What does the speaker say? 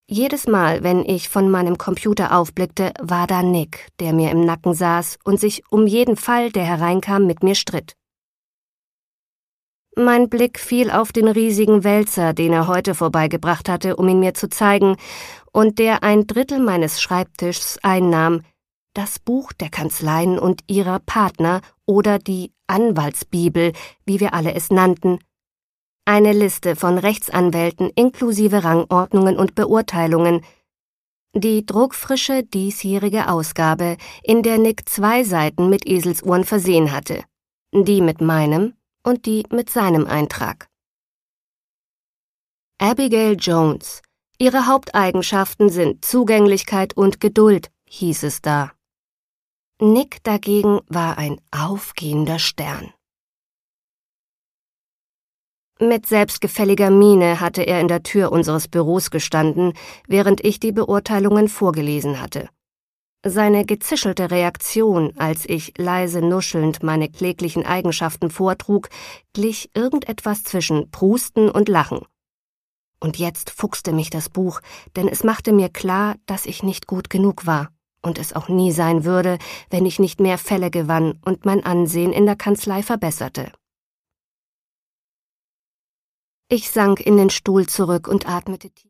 Jedes Mal, wenn ich von meinem Computer aufblickte, war da Nick, der mir im Nacken saß und sich um jeden Fall, der hereinkam, mit mir stritt. Mein Blick fiel auf den riesigen Wälzer, den er heute vorbeigebracht hatte, um ihn mir zu zeigen, und der 1/3 meines Schreibtischs einnahm, das Buch der Kanzleien und ihrer Partner oder die Anwaltsbibel, wie wir alle es nannten. Eine Liste von Rechtsanwälten inklusive Rangordnungen und Beurteilungen. Die druckfrische diesjährige Ausgabe, in der Nick 2 Seiten mit Eselsohren versehen hatte. Die mit meinem und die mit seinem Eintrag. Abigail Jones. Ihre Haupteigenschaften sind Zugänglichkeit und Geduld, hieß es da. Nick dagegen war ein aufgehender Stern. Mit selbstgefälliger Miene hatte er in der Tür unseres Büros gestanden, während ich die Beurteilungen vorgelesen hatte. Seine gezischelte Reaktion, als ich leise nuschelnd meine kläglichen Eigenschaften vortrug, glich irgendetwas zwischen Prusten und Lachen. Und jetzt fuchste mich das Buch, denn es machte mir klar, dass ich nicht gut genug war und es auch nie sein würde, wenn ich nicht mehr Fälle gewann und mein Ansehen in der Kanzlei verbesserte. Ich sank in den Stuhl zurück und atmete tief.